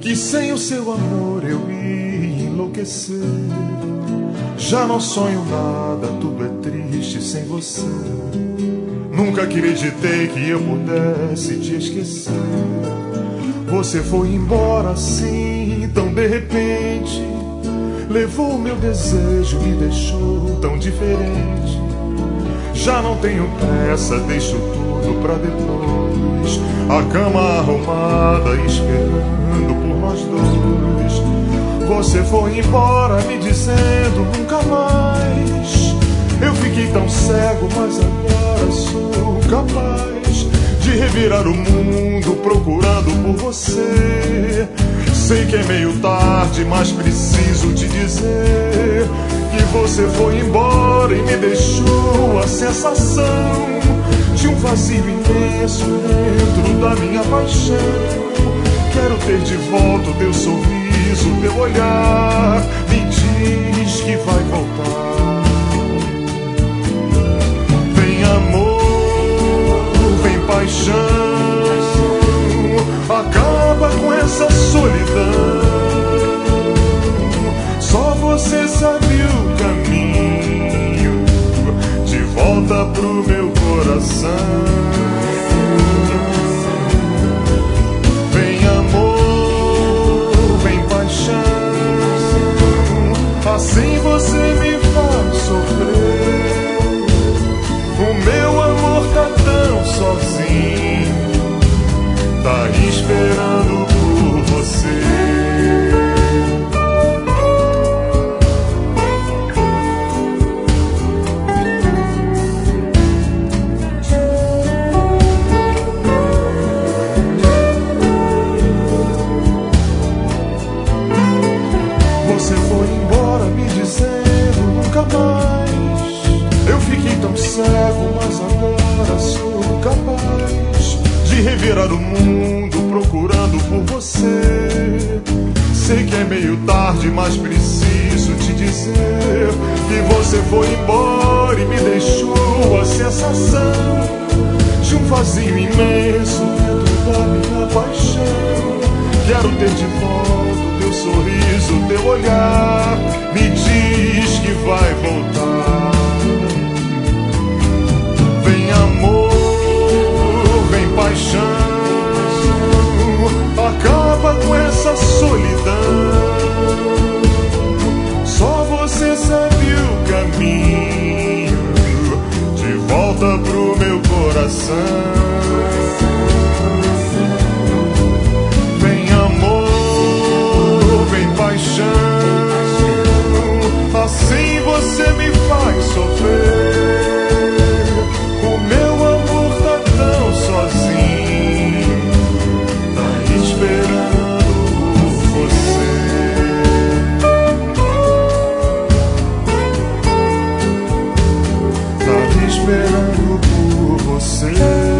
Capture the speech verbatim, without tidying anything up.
que sem o seu amor eu ia enlouquecer. Já não sonho nada, tudo é triste sem você. Nunca acreditei que eu pudesse te esquecer. Você foi embora assim, tão de repente. Levou meu desejo, me deixou tão diferente. Já não tenho pressa, deixo tudo pra depois. A cama arrumada, esperando por nós dois. Você foi embora, me dizendo nunca mais. Eu fiquei tão cego, mas agora sou capaz de revirar o mundo procurando por você. Sei que é meio tarde, mas preciso te dizer que você foi embora e me deixou a sensação de um vazio imenso dentro da minha paixão. Quero ter de volta o teu sorriso, teu olhar. Me diz que vai voltar. Vem amor, vem paixão, acaba com essa solidão. Só você sabe o caminho de volta pro meu coração. Vem amor, vem paixão, assim você me faz sofrer. O meu amor tá tão sozinho, tá esperando por você. Você foi embora me dizendo nunca mais. Eu fiquei tão cego, mas agora sou capaz de revirar o mundo procurando por você. Sei que é meio tarde, mas preciso te dizer que você foi embora e me deixou a sensação de um vazio imenso dentro da minha paixão. Quero ter de volta o teu sorriso, teu olhar. Me diz que vai voltar. Vem amor, vem paixão, acaba com essa solidão. Só você sabe o caminho de volta pro meu coração. Vem amor, vem paixão, assim você me faz sofrer. O meu amor tá tão sozinho, tá esperando você. Tá esperando por você.